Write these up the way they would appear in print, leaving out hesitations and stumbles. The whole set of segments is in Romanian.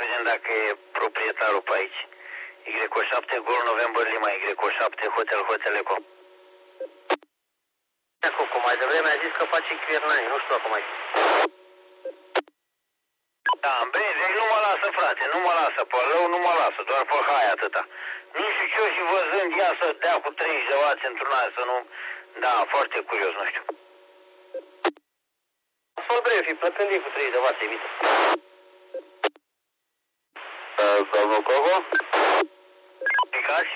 vedem dacă e proprietarul pe aici. Y7 Gol November Lima, Y7 Hotel Eco. Cucu, mai devreme a zis că face Chiernani, nu știu acum aici. Da, bine, deci nu mă lasă, frate, nu mă lasă, pe lău nu mă lasă, doar pe hai atâta. Nu știu ce și văzând ea să dea cu 30 de wați într-un an, să nu... Da, foarte curios, nu știu. Sol breu, fi plăcând cu 30 de wați, evită. Domnul Covo? Picați?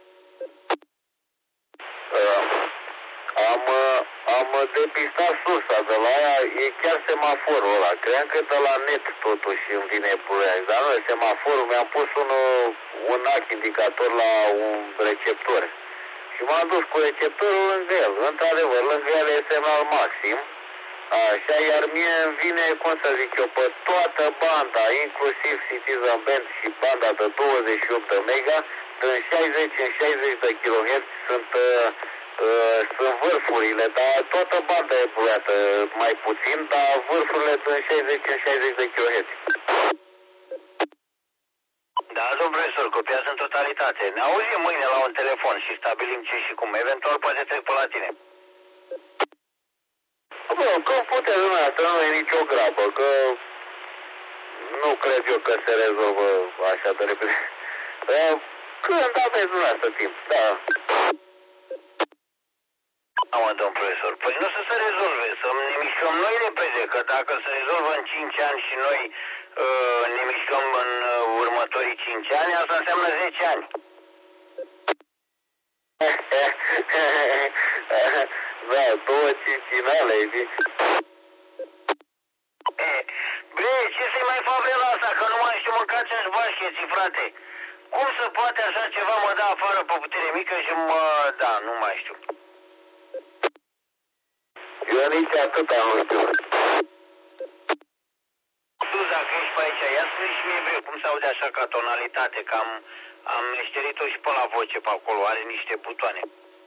Am depistat sursa de la aia, e chiar semaforul ăla. Cream că de la net totuși îmi vine ploaia, dar nu e semaforul, mi-am pus un act indicator la un receptor. Și m-am dus cu receptorul lângă el. Într-adevăr, lângă el e semnal maxim. Așa, iar mie îmi vine, cum să zic eu, pe toată banda, inclusiv Citizen Band și banda de 28 de mega, în 60 în 60 de kHz sunt vârfurile, dar toată banda e poluată mai puțin, dar vârfurile sunt 60 în 60 de kHz. Da, domnul profesor, copiază în totalitate. Ne auzim mâine la un telefon și stabilim ce și cum. Eventual poate trec pe la tine. Bă, când puteți dumneavoastră, nu e nicio grabă, că nu cred eu că se rezolvă așa de repede. Când aveți dumneavoastră timp, da. Mă, domn profesor, păi nu să se rezolve, să ne mișcăm noi repede, că dacă se rezolvă în 5 ani și noi ne mișcăm în următorii 5 ani, asta înseamnă 10 ani. Da, 2 cincinale, e bine. Bre, ce să-i mai fac vreo asta, că nu mai știu mâncați în bașcheții, frate. Cum se poate așa ceva mă da afară pe putere mică și mă... Da, nu mai știu. Eu nici atâta nu știu. Tu, dacă ești pe aici, ia spune și mie, bre, cum se aude așa ca tonalitate, că am meșterit-o și pe la voce pe acolo, are niște butoane.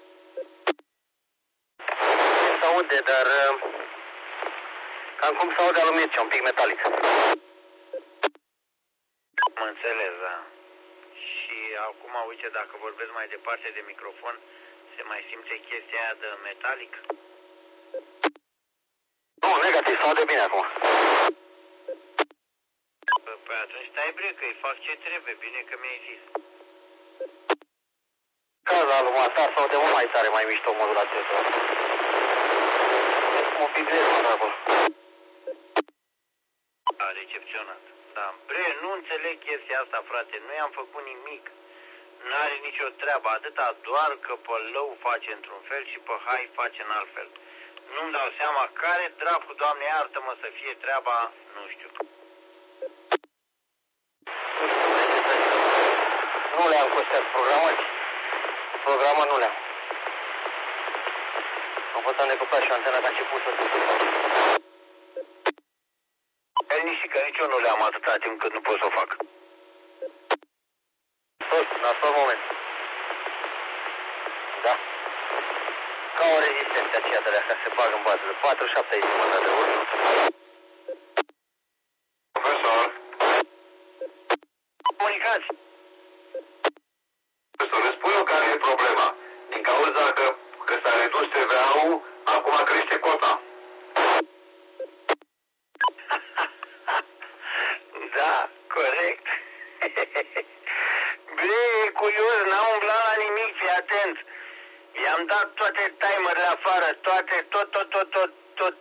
Se aude, dar... cam cum se aude alumice, un pic metalic. Mă înțeles, da. Și acum, uite, dacă vorbesc mai departe de microfon, se mai simte chestia aia de metalic? Nu, negativ, se aude bine acum. Păi atunci stai, bre, că îi fac ce trebuie, bine că mi-ai zis. Caz la lumea ta se aude mult mai tare, mai mișto modulație. Un pic greu, mă, acolo. A recepționat. Da. Bre, nu înțeleg chestia asta, frate. Nu i-am făcut nimic. N-are nicio treabă. Atâta doar că pe lău face într-un fel și pe hai face în alt fel. Nu-mi dau seama care dracu, Doamne iartă-mă, să fie treaba, nu știu. Nu le-am cu astea programări. Programă nu le-am. Am fost am decupat și antena ca început să se ducă. Nici că nici eu nu le-am atâta timp cât nu pot să o fac. Tot, nasol moment. Da. Ca o rezistență aceea de la care se bagă în bază de 4-7 jumătate de ori. Profesor? Comunicați! Profesor, îți spun eu care e problema. Din cauza că s-a redus TVA-ul, acum crește cota. Da, corect. Bre, e curios, n-am umblat la nimic, fii atent. I-am dat toate timerele afară, toate, tot,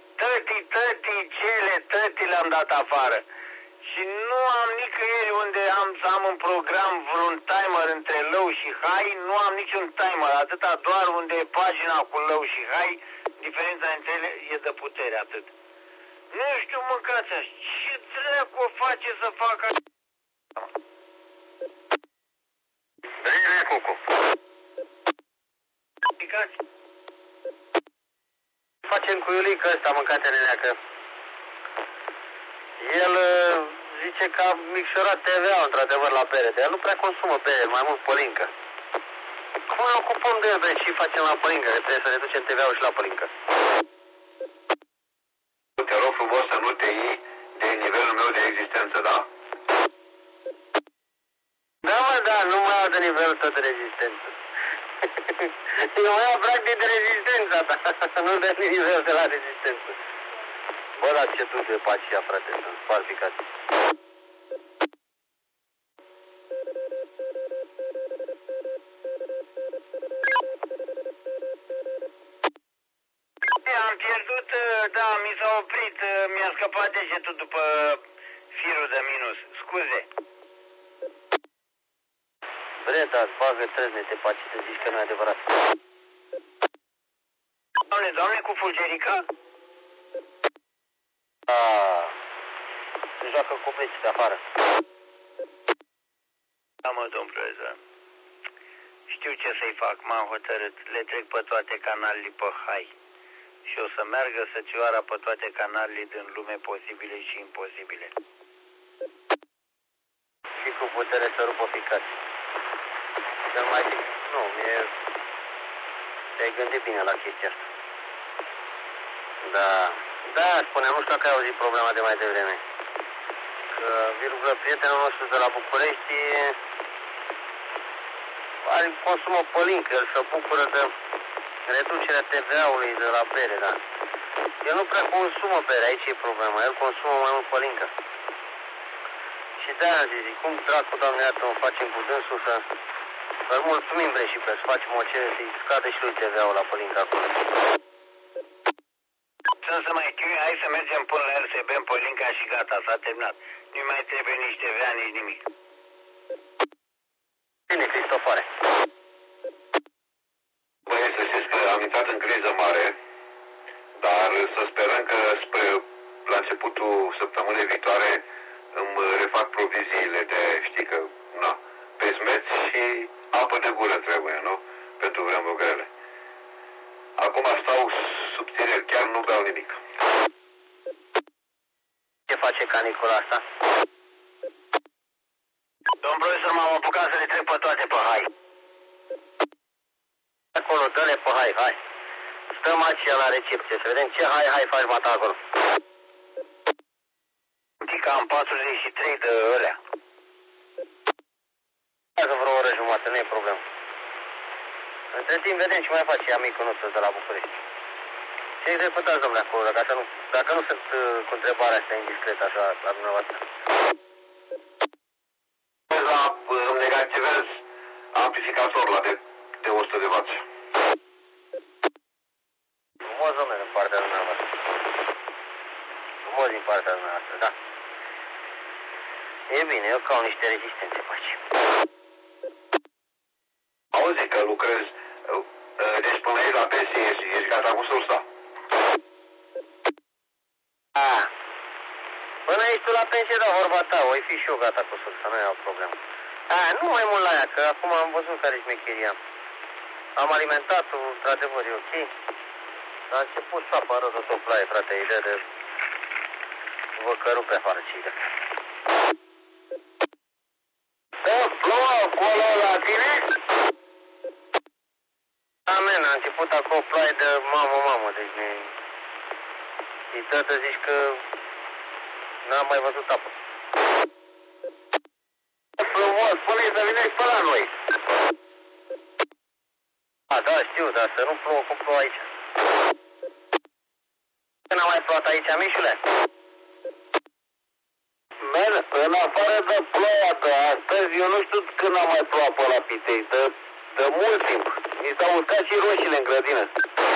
tătii le-am dat afară. Și nu am nicăieri unde am să am un program, vreun timer între low și high, nu am niciun timer, atâta doar unde e pagina cu low și high, diferența între ele e de putere, atât. Nu știu, mâncați, ce dracu o face să facă așa? Bine, Cucu. Picați? Facem cu Iulica ăsta, mâncate neneacă. El zice că a micșorat TVA într-adevăr la pere, dar el nu prea consumă pere, mai mult pălincă. Cum ne ocupăm de el, bre, și facem la pălincă, că trebuie să reducem TVA-ul și la pălincă. Te rog frumos să nu te iei de nivelul meu de existență, da? alt de nivel tot de rezistență. Eu mai am practic de rezistența ta, nu de nivel de la rezistență. Bă, dar ce duc de pacia, frate, sunt sparpicat. Am pierdut, da, mi s-a oprit, mi-a scăpat degetul după firul de minus. Scuze. Bre, dar bagă trăznete, paci, să zici că nu e adevărat. Doamne, cu fulgerică? Se joacă cu pleci de afară. Da, mă, domn profesor. Știu ce să-i fac, m-am hotărât. Le trec pe toate canalele pe hai. Și o să meargă săcioara pe toate canalele din lume posibile și imposibile. Și cu putere să rupă ficați. Dar mai zic, nu, te-ai gândit bine la chestia asta. Da, spuneam, nu știu dacă ai auzit problema de mai devreme. Că, virgulă, prietenul nostru de la București consumă pălincă, el se bucură de reducerea TVA-ului de la bere, da. El nu prea consumă bere, aici e problema, el consumă mai mult pălincă. Și de-aia am zis, cum dracu, Doamne, iată, o facem cu dânsul să-l mulțumim, bre, și să facem o cerere, să-i scade și lui TVA-ul la pălincă acolo. Să mai știu, hai să mergem până la el să bem pălinca și gata, s-a terminat. Nu mai trebuie nici TVA, nici nimic. Bine, Cristofare. Băi, să știți că am intrat în criză mare, dar să sperăm că la începutul săptămânii viitoare îmi refac proviziile de, știi că, na, pesmeți și apă de gură trebuie, nu? Pentru vremuri grele. Acum stau subțineri, chiar nu beau nimic. Ce face canicula asta? Domn profesor, m-am apucat să le trec pe toate pe hai. Acolo, dă-le pe hai. Stăm aici la recepție, să vedem ce hai faci mata acolo. Tica am 43 de ălea. Dacă vreo oră jumătate, nu e problemă. Între timp vedem ce mai face amicul nostru de la București. Ce executați, domnule, acolo, dacă nu sunt cu întrebarea asta indiscretă așa la dumneavoastră. Îmi negativez amplificator la de 100 de W. Frumos, domnule, din partea dumneavoastră. Frumos din partea dumneavoastră, da. E bine, eu caut niște rezistențe pe aici. Auzi că lucrez, deci până aici la pensie ești gata cu sursa. Până ești tu la pensie, da, vorba ta, voi fi și eu gata cu sursa, nu e o problemă. Nu mai mult la ea, că acum am văzut care-i șmecheria. Am alimentat-o, într-adevăr, e ok. A început să apară tot o ploaie, frate, ideea de vă că rupe afară ce-i de. Plouă acolo la tine? Amen, a început acolo ploaie de mamă, deci ne... Și tătă zici că n-am mai văzut apă. Frumos, spune-i să vineți pe la noi. Da, știu, dar să nu plouă cum plouă aici. Când a mai plouat aici, mișule? Man, în afară de ploaia de astăzi, eu nu știu când am mai plouat pe la Pitei, de mult timp. Mi s-au uscat și roșiile în grădină.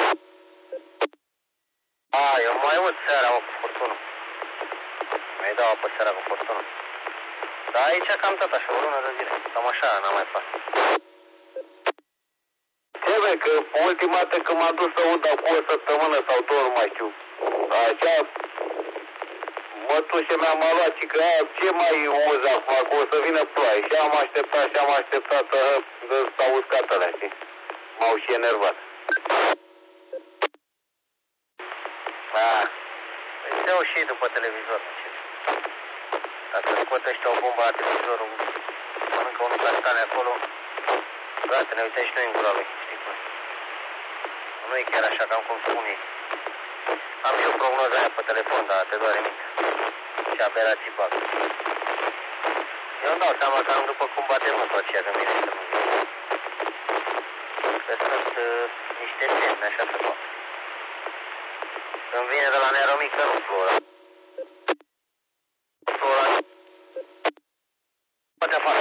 Eu mai aud seara, cu furtunul. Mai dau apă seara cu furtunul. Dar aici cam tot așa, o lună de zile. Cam așa, n-am mai fost. Trebuie că ultima dată când m-am dus să aud acum o săptămână sau două, nu mai știu. Așa, mătușa mea m-a luat și că ce mai uzi acum, că o să vină ploaie. Și am așteptat să s-au uscat alea, știi? M-au și enervat. Se iau și după televizor. Dacă scot ăștia o bombă la televizorul, mănâncă unul castane acolo, frate, ne uităm și noi în gura lui, știi cum? Nu e chiar așa, cam cum spun ei. Am și o prognoză aia pe telefon, dar te doare mintea. Și aberații bag. Eu Îmi dau seama că am după cum bate nu tot ceea de mine să nu vin. Că sunt niște semne, așa se poate. Când vine de la Neromică, nu Flora. Flora. Poate afară.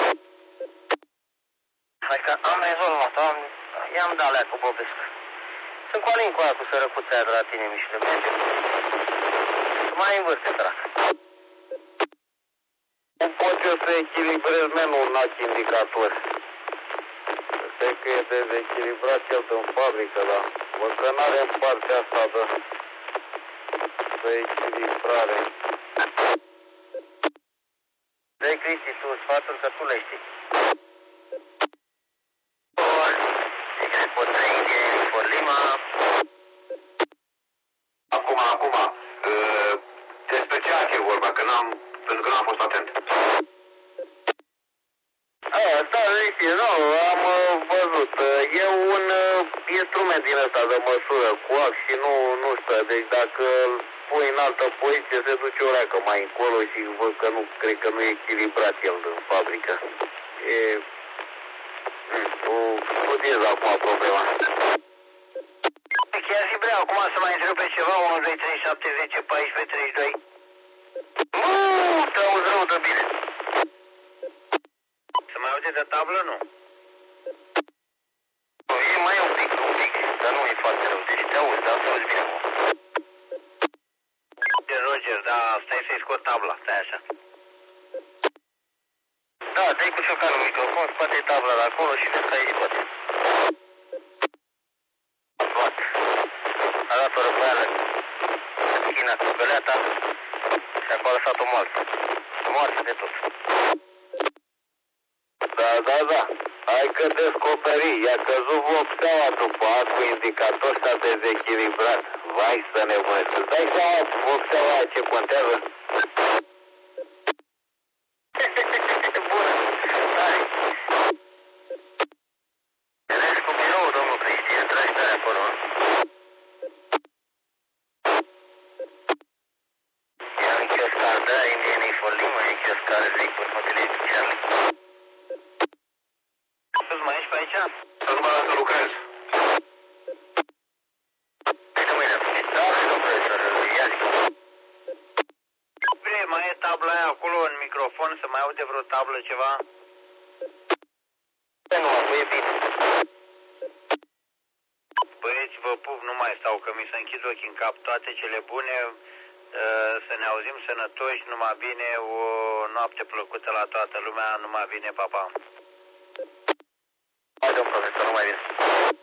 Hai că am rezolvat, i-am dat alea cu Bobescu. Sunt cu Alin cu aia cu sărăcuța aia de la tine, Mișule, merge. Mai învârte, sărac. Nu pot eu să echilibrez menul un alt indicator. Cred că e dezechilibrat el din fabrică, dar văd că n-are în partea asta de echilibrare. Dă-i, Cristi, tu sfaturi că tu le știi. Lima. Acum, despre ce ar fi vorba, pentru că n-am fost atent. Da, zice, nu, am văzut. E un instrument din ăsta de măsură cu ax și nu stă. Deci dacă îl pui în altă poziție, se duce o reacă mai încolo și văd că nu, cred că nu e echilibrat el în fabrică. Studiez acum problema. Chiar și vreau acum să mai întreb pe ceva, 1, 2, 3, 7, 10, 14, 32. Nu, te auzi rău de bine. Se mai aude de tablă, nu? E mai un pic, dar nu e foarte rău. Deci te auzi, dar te auzi bine acum. Roger, da, stai să-i scot tabla, stai așa. Da, dai cu ciocanul microfon, scoate tabla de acolo și vezi că aici scoate. Luat. A dat o răbăială. Schina cu găleata și acolo a lăsat-o moartă. Moartă de tot. Da. Hai că descoperi. I-a căzut vopseaua după cu indicator s-a dezechilibrat. Vai să nebunesc. Îți dai seama vopseaua ce contează? Bună. Hai. Vedeți cu biroul, domnul Cristi, intrați tare acolo. E un chioscar, da, indienii folima, e chioscar zicuri, hotelii speciale. Tu mai ești pe aici? Să nu mă las să lucrez. Uite mâine, da, domnul profesor, ia zic. Bine, mai e tabla aia acolo în microfon, să mai aude vreo tablă ceva? Nu, e bine. Băieți, vă pup, nu mai stau, că mi se închid ochii în cap, toate cele bune, să ne auzim sănătoși, numai bine, o noapte plăcută la toată lumea, numai bine, pa, pa. Hai, domnul profesor, numai bine.